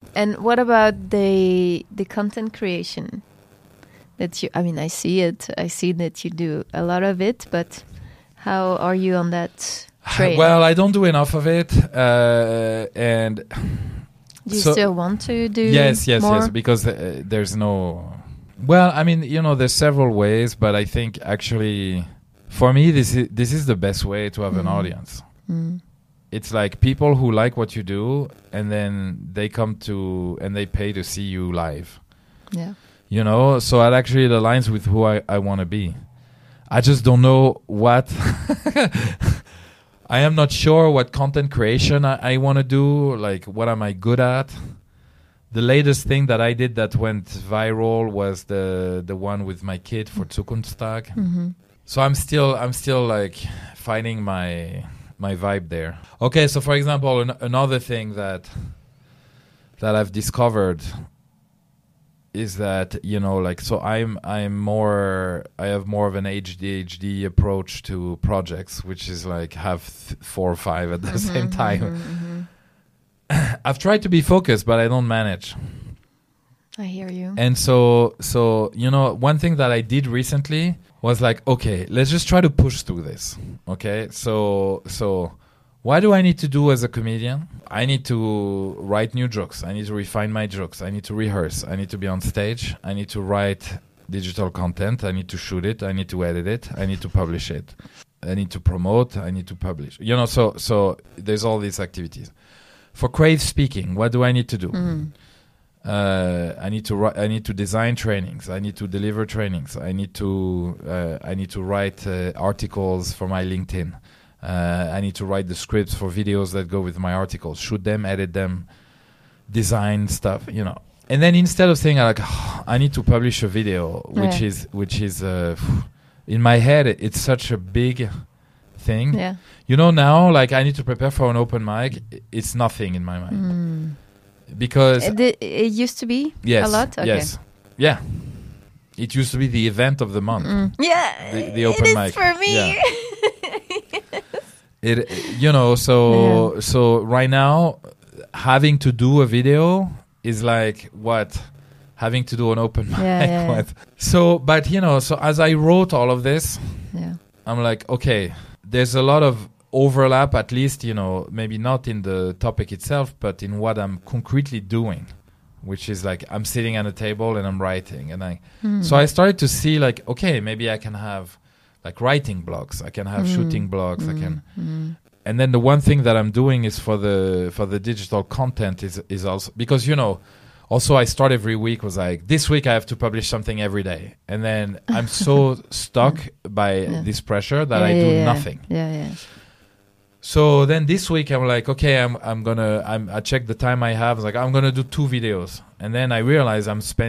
And what about the content creation? That you, I mean, I see it. I see that you do a lot of it, but how are you on that train? Well, I don't do enough of it, and do you still want to do more? Yes, because there's no. Well, I mean, there's several ways, but I think actually, for me, this is the best way to have an audience. Mm. It's like people who like what you do, and then they come to and they pay to see you live. Yeah. So it actually aligns with who I want to be. I just don't know what. I am not sure what content creation I want to do. Like, what am I good at? The latest thing that I did that went viral was the one with my kid for Zukunftstag. Mm-hmm. So I'm still like finding my vibe there. Okay, so for example, another thing that I've discovered is that so I have more of an ADHD approach to projects, which is like have 4 or 5 at the same time. I've tried to be focused, but I don't manage. I hear you. And so one thing that I did recently was like, okay, let's just try to push through this. Okay, so what do I need to do as a comedian? I need to write new jokes. I need to refine my jokes. I need to rehearse. I need to be on stage. I need to write digital content. I need to shoot it. I need to edit it. I need to publish it. I need to promote. I need to publish. So there's all these activities. For creative speaking, what do I need to do? I need to design trainings. I need to deliver trainings. I need to write articles for my LinkedIn. I need to write the scripts for videos that go with my articles, shoot them, edit them, design stuff, And then instead of saying like, I need to publish a video, which is in my head, it's such a big thing. Yeah. Now, like I need to prepare for an open mic. It's nothing in my mind because it used to be a lot. Okay. Yes, yeah. It used to be the event of the month. Yeah, the open mic for me. Yeah. So right now, having to do a video is like what having to do an open mic. Yeah. So, but so as I wrote all of this, I'm like, okay, there's a lot of overlap, at least, maybe not in the topic itself, but in what I'm concretely doing, which is like I'm sitting at a table and I'm writing, and so I started to see like, okay, maybe I can have like writing blogs, I can have shooting blogs, I can, and then the one thing that I'm doing is for the digital content is also because also I start every week was like this week I have to publish something every day, and then I'm so stuck by this pressure that I do nothing. Yeah. So then this week I'm like, okay, I check the time I have. I was like, I'm gonna do 2 videos, and then I realize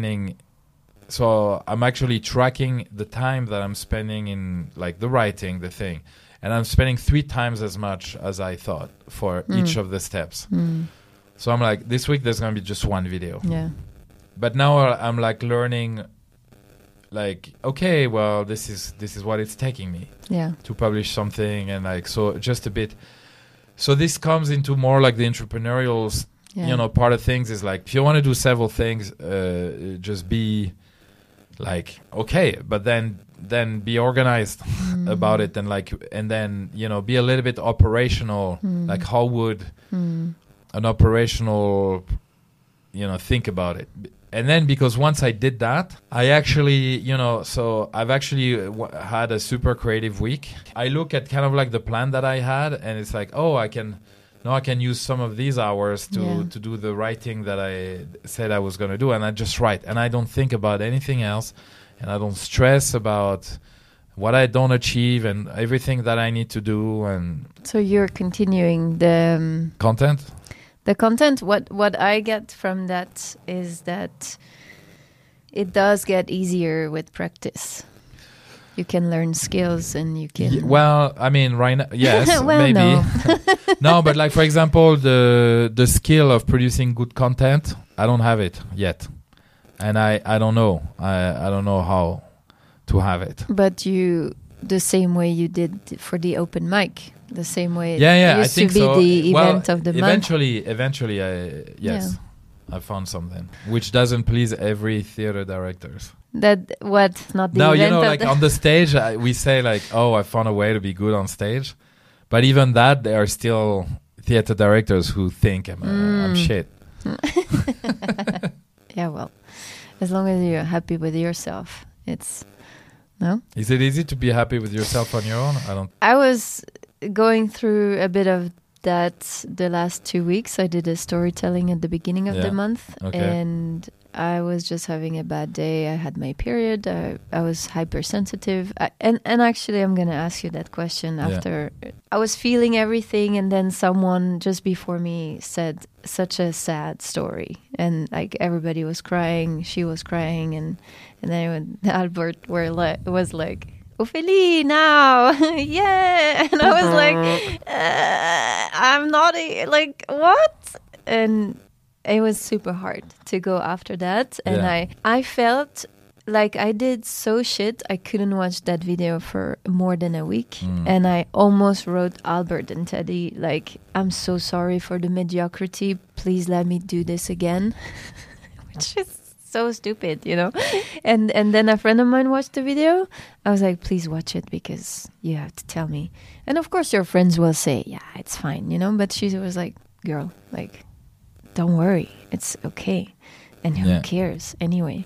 so I'm actually tracking the time that I'm spending in like the writing, the thing, and I'm spending 3 times as much as I thought for each of the steps. So I'm like, this week there's gonna be just 1 video. Yeah. But now I'm like learning, like, okay, well, this is what it's taking me. Yeah. To publish something, and like so just a bit. So this comes into more like the entrepreneurial, part of things is like if you want to do several things, just be like okay, but then be organized about it, and then be a little bit operational. Like how would an operational think about it? And then because once I did that, I actually so I've actually had a super creative week. I look at kind of like the plan that I had, and it's like, oh, I can use some of these hours to do the writing that I said I was going to do, and I just write, and I don't think about anything else, and I don't stress about what I don't achieve and everything that I need to do. And so you're continuing the content. The content, what I get from that is that it does get easier with practice. You can learn skills, and you can... well, I mean, right now, yes, well, maybe. No. No, but like, for example, the skill of producing good content, I don't have it yet. And I don't know. I don't know how to have it. But the same way you did for the open mic... The same way it used I think to be so. the event of the eventually, yes. I found something which doesn't please every theater directors. That what? Not the No, event you know, of like on the stage, we say like, "Oh, I found a way to be good on stage," but even that, there are still theater directors who think I'm shit. Yeah, well, as long as you're happy with yourself, it's no. Is it easy to be happy with yourself on your own? I was going through a bit of that the last 2 weeks. I did a storytelling at the beginning of the month, and I was just having a bad day. I had my period. I was hypersensitive. And actually, I'm going to ask you that question after. I was feeling everything, and then someone just before me said such a sad story. And like everybody was crying. She was crying. And then Albert was like, Ophélie, now. Yeah. And I was like, I'm not, like, what? And it was super hard to go after that. And I felt like I did so shit. I couldn't watch that video for more than a week. And I almost wrote Albert and Teddy, like, I'm so sorry for the mediocrity. Please let me do this again. Which is so stupid, you know. And then a friend of mine watched the video. I was like, please watch it because you have to tell me. And of course your friends will say, yeah, it's fine, you know. But she was like, girl, like, don't worry, it's okay. And who cares anyway?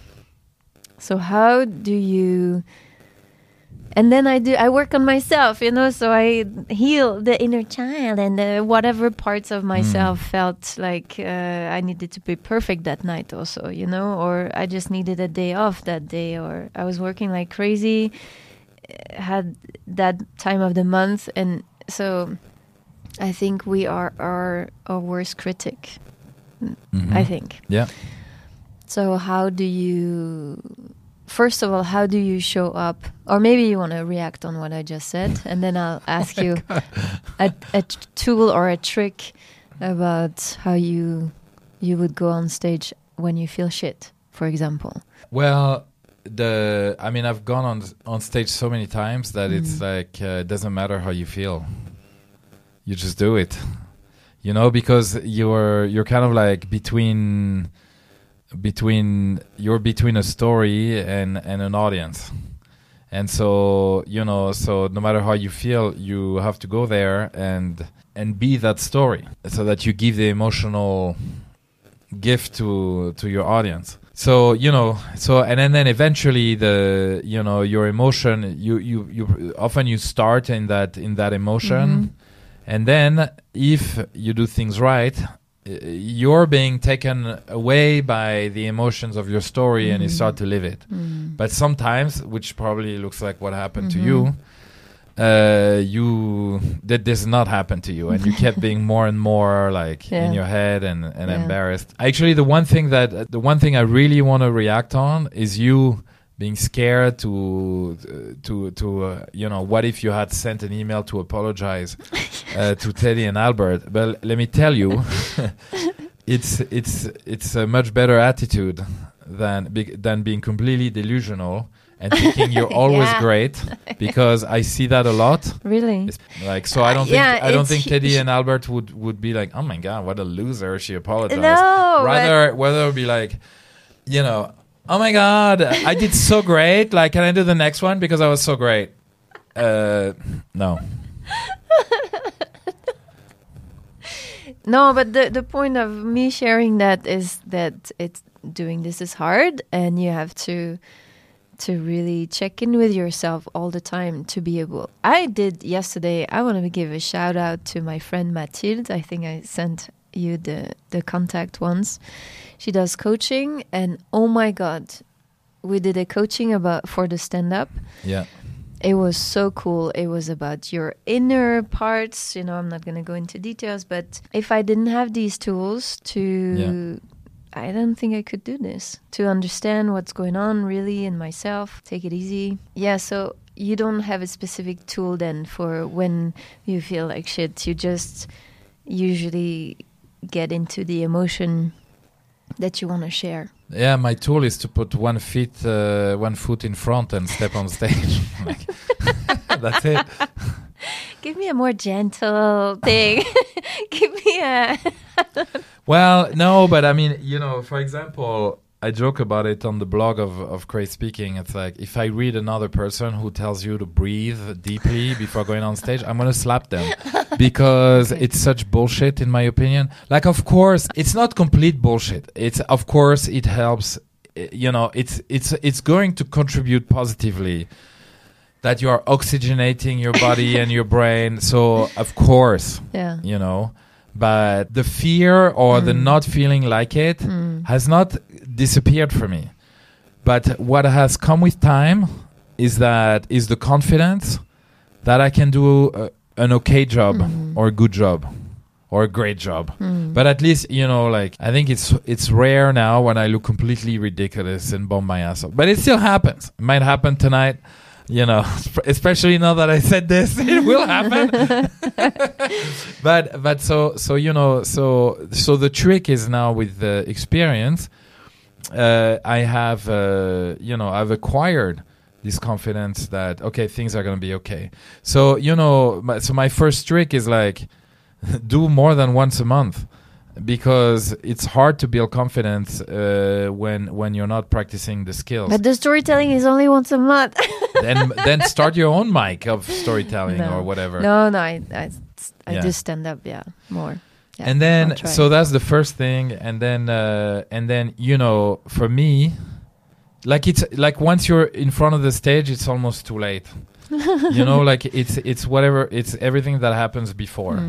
So how do you... And then I work on myself, you know, so I heal the inner child and whatever parts of myself felt like I needed to be perfect that night also, you know, or I just needed a day off that day, or I was working like crazy, had that time of the month. And so I think we are our worst critic, I think. Yeah. So how do you... First of all, how do you show up? Or maybe you want to react on what I just said, and then I'll ask you a tool or a trick about how you would go on stage when you feel shit, for example. Well, I've gone on stage so many times that it's like it doesn't matter how you feel. You just do it, you know, because you're kind of like between a story and an audience, and so, you know, so no matter how you feel, you have to go there and be that story, so that you give the emotional gift to your audience. So, you know, and then eventually your emotion, you often start in that emotion, and then if you do things right, you're being taken away by the emotions of your story and you start to live it. But sometimes, which probably looks like what happened to you, that does not happen to you, and you kept being more and more like in your head and embarrassed. Actually, the one thing I really want to react on is you being scared to you know, what if you had sent an email to apologize to Teddy and Albert? But let me tell you, it's a much better attitude than being completely delusional and thinking you're always great, because I see that a lot. Really? It's like, so I don't think Teddy and Albert would be like, oh my god, what a loser, she apologized. No, rather it would be like, you know, oh my god, I did so great. Like, can I do the next one because I was so great? No. No, but the point of me sharing that is that doing this is hard, and you have to really check in with yourself all the time to be able. I did yesterday. I want to give a shout out to my friend Mathilde. I think I sent you the contact once. She does coaching, and oh my god, we did a coaching for the stand-up. Yeah. It was so cool. It was about your inner parts. You know, I'm not going to go into details, but if I didn't have these tools I don't think I could do this. To understand what's going on really in myself, take it easy. Yeah, so you don't have a specific tool then for when you feel like shit. You just usually get into the emotion that you want to share. Yeah, my tool is to put one foot in front and step on stage. Like, that's it. Give me a more gentle thing. Give me a... Well, no, but I mean, you know, for example, I joke about it on the blog of Crazy Speaking. It's like, if I read another person who tells you to breathe deeply before going on stage, I'm going to slap them because it's such bullshit, in my opinion. Like, of course, it's not complete bullshit. It's, of course, it helps. You know, it's going to contribute positively that you are oxygenating your body and your brain. So, of course, you know. But the fear or the not feeling like it has not disappeared for me. But what has come with time is the confidence that I can do an okay job or a good job or a great job. But at least, you know, like, I think it's rare now when I look completely ridiculous and bomb my ass off. But it still happens. It might happen tonight. You know, especially now that I said this, it will happen. but so you know, so the trick is now with the experience. I have you know, I've acquired this confidence that okay, things are gonna be okay. So you know, my first trick is like do more than once a month. Because it's hard to build confidence when you're not practicing the skills. But the storytelling is only once a month. then start your own mic of storytelling or whatever. No, I do stand up, more. Yeah, and then so that's the first thing, and then you know, for me, like it's like once you're in front of the stage, it's almost too late. You know, like it's whatever, it's everything that happens before.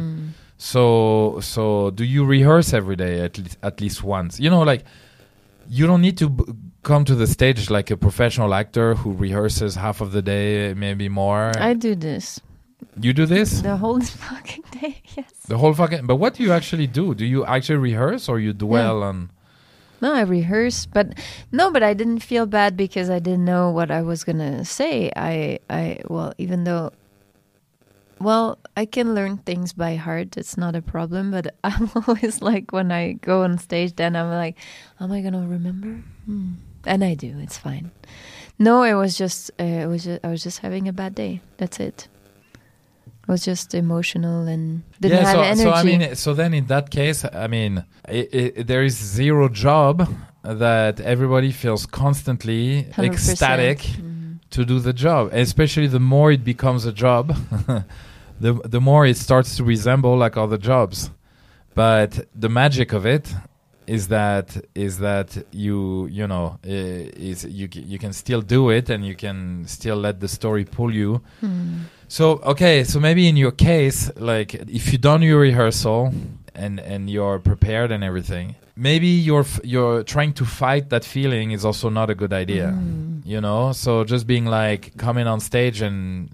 So do you rehearse every day at least once? You know, like you don't need to come to the stage like a professional actor who rehearses half of the day, maybe more. I do this. You do this? The whole fucking day, yes. The whole fucking... But what do you actually do? Do you actually rehearse or you dwell on... No, I rehearse, but I didn't feel bad because I didn't know what I was going to say. Even though... Well, I can learn things by heart. It's not a problem. But I'm always like, when I go on stage, then I'm like, am I going to remember? And I do. It's fine. No, I was just having a bad day. That's it. I was just emotional and didn't have energy. So I mean, so then in that case, I mean, there is zero job that everybody feels constantly 100%. Ecstatic to do the job. Especially the more it becomes a job. The more it starts to resemble like other jobs. But the magic of it is that you can still do it and you can still let the story pull you. So maybe in your case, like if you've done your rehearsal and you're prepared and everything, maybe you're trying to fight that feeling is also not a good idea. You know, so just being like coming on stage and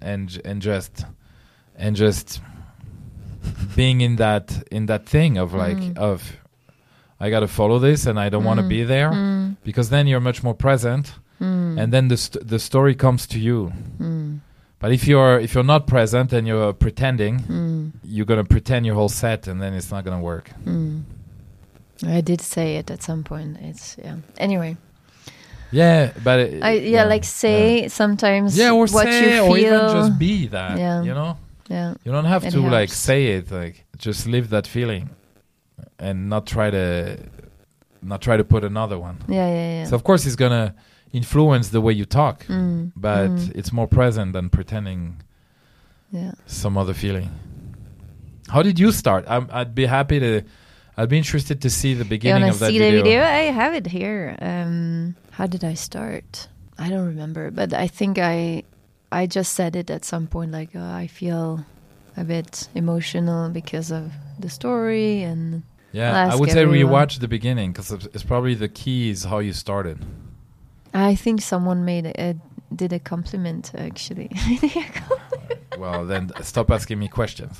just being in that thing of like of I got to follow this and I don't want to be there because then you're much more present and then the story comes to you. But if you're not present and you're pretending, you're going to pretend your whole set and then it's not going to work. I did say it at some point. It's anyway. Yeah, but sometimes or what say, you feel, or even just be that. You know. Yeah. You don't have to helps. Like say it. Like just live that feeling, and not try to put another one. Yeah. So of course it's gonna influence the way you talk, but it's more present than pretending. Some other feeling. How did you start? I'd be interested to see the beginning of that video. You want to see the video? I have it here. How did I start? I don't remember, but I think I just said it at some point, like I feel a bit emotional because of the story and. Yeah, I would say rewatch the beginning because it's probably the key is how you started. I think someone did a compliment actually. Well, then stop asking me questions.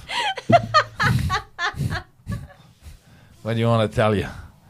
What do you want to tell you?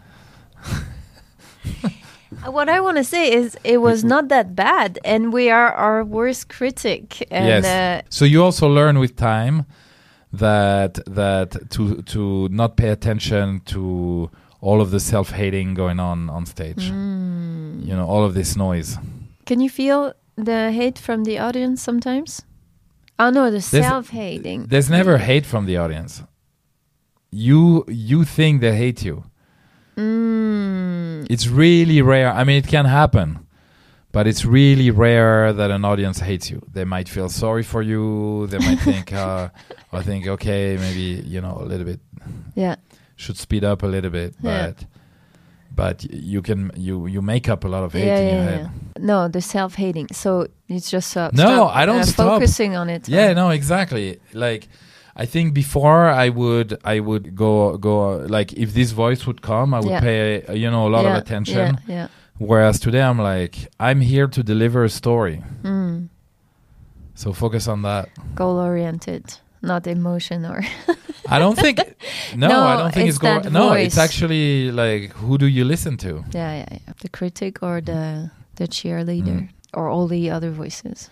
What I want to say is it was not that bad, and we are our worst critic. And, yes. So you also learn with time that to not pay attention to all of the self-hating going on stage. You know, all of this noise. Can you feel the hate from the audience sometimes? Oh no, the self-hating. There's never hate from the audience. You think they hate you. It's really rare. I mean, it can happen, but it's really rare that an audience hates you. They might feel sorry for you. They might think, okay, maybe, a little bit. Yeah. Should speed up a little bit, but you make up a lot of hate in your head. No, the self-hating. So it's just stop focusing on it. Yeah, no, exactly. Like, I think before I would go like, if this voice would come, I would pay a lot of attention. Yeah. Whereas today I'm like, I'm here to deliver a story. So focus on that. Goal oriented, not emotion or. I don't think. I don't think it's goal. No, voice. It's actually like, who do you listen to? Yeah. The critic or the cheerleader or all the other voices.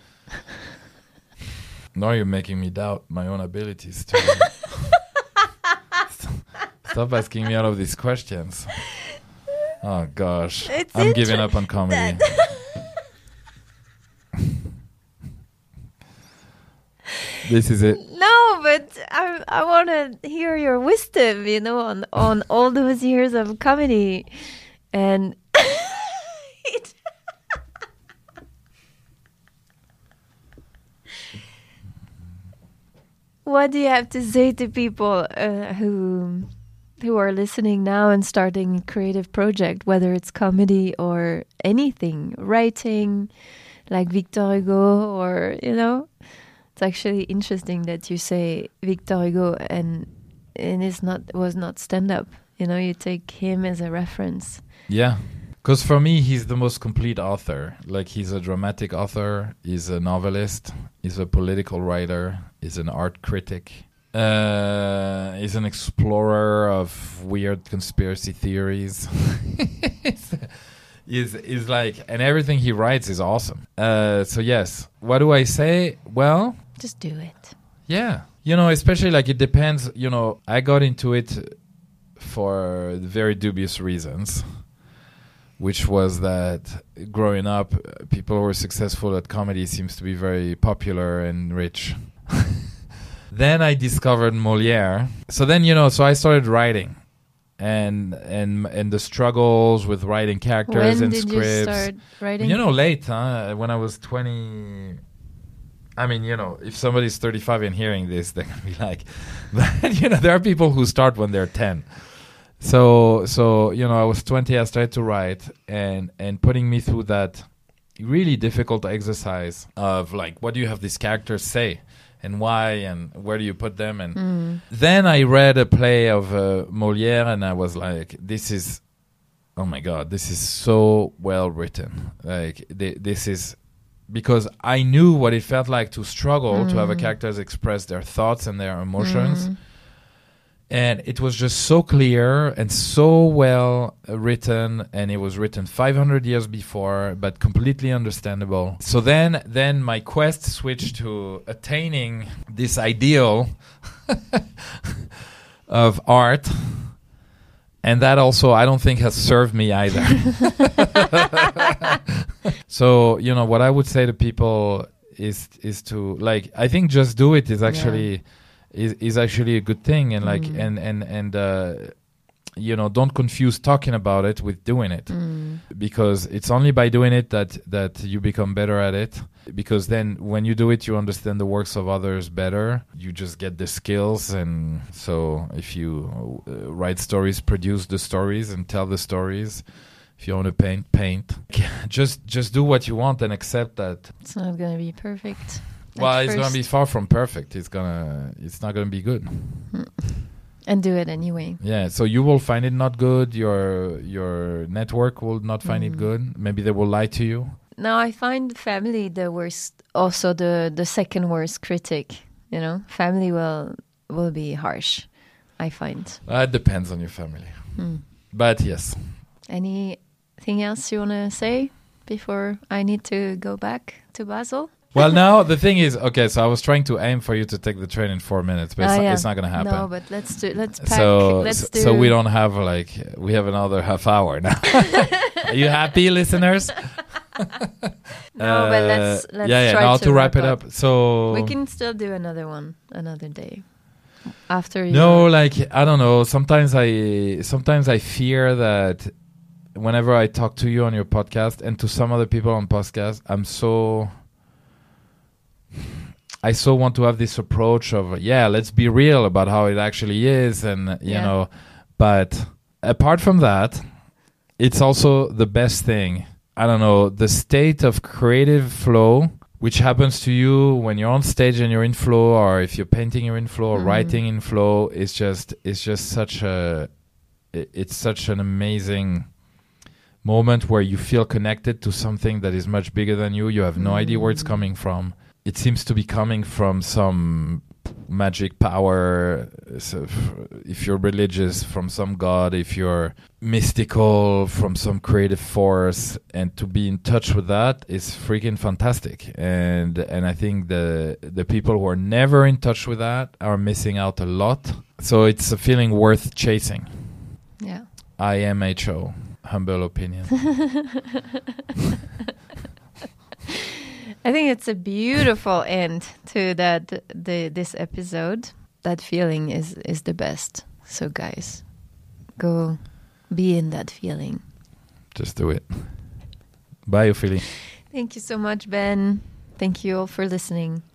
Now you're making me doubt my own abilities too. Stop asking me all of these questions. Oh gosh, I'm giving up on comedy. This is it. No, but I want to hear your wisdom, on all those years of comedy, and what do you have to say to people who are listening now and starting a creative project, whether it's comedy or anything, writing, like Victor Hugo, or It's actually interesting that you say Victor Hugo and was not stand-up. You take him as a reference. Yeah, because for me, he's the most complete author. Like, he's a dramatic author, he's a novelist, he's a political writer, he's an art critic, he's an explorer of weird conspiracy theories. Is like, and everything he writes is awesome. So yes, what do I say? Well, just do it. Yeah, especially like, it depends. I got into it for very dubious reasons, which was that growing up, people who were successful at comedy seems to be very popular and rich. Then I discovered Molière. So then, so I started writing. And the struggles with writing characters and scripts. When did you start writing? Late, huh? When I was 20. I mean, if somebody's 35 and hearing this, they're gonna be like, but, there are people who start when they're 10. So I was 20. I started to write, and putting me through that really difficult exercise of like, what do you have these characters say? And why, and where do you put them? And then I read a play of Molière, and I was like, oh my God, this is so well written. Like, this is, because I knew what it felt like to struggle to have a characters express their thoughts and their emotions. And it was just so clear and so well written, and it was written 500 years before, but completely understandable. So then my quest switched to attaining this ideal of art, and that also I don't think has served me either. So what I would say to people is to, like, I think just do it is actually. Is actually a good thing, and like and don't confuse talking about it with doing it, because it's only by doing it that you become better at it, because then when you do it, you understand the works of others better, you just get the skills. And so if you write stories, produce the stories and tell the stories. If you want to paint. Just do what you want and accept that it's not going to be perfect. Well, it's going to be far from perfect. It's not going to be good. And do it anyway. Yeah, so you will find it not good. Your network will not find it good. Maybe they will lie to you. No, I find family the worst, also the second worst critic. Family will be harsh, I find. It depends on your family. But yes. Anything else you want to say before I need to go back to Basel? Well, now the thing is, okay, so I was trying to aim for you to take the train in 4 minutes, but it's not going to happen. No, but let's pack. So we don't have we have another half hour now. Are you happy, listeners? No, but let's try now to wrap it up. So we can still do another one another day. after? No, like I don't know. Sometimes I fear that whenever I talk to you on your podcast and to some other people on podcast, I so want to have this approach of let's be real about how it actually is, and you know. But apart from that, it's also the best thing. I don't know, the state of creative flow, which happens to you when you're on stage and you're in flow, or if you're painting, you're in flow, or writing in flow. It's just such an amazing moment where you feel connected to something that is much bigger than you. You have no idea where it's coming from. It seems to be coming from some magic power. So if you're religious, from some god. If you're mystical, from some creative force. And to be in touch with that is freaking fantastic. And I think the people who are never in touch with that are missing out a lot. So it's a feeling worth chasing. Yeah. IMHO, humble opinion. I think it's a beautiful end to this episode. That feeling is the best. So guys, go be in that feeling. Just do it. Bye, Ophélie. Thank you so much, Ben. Thank you all for listening.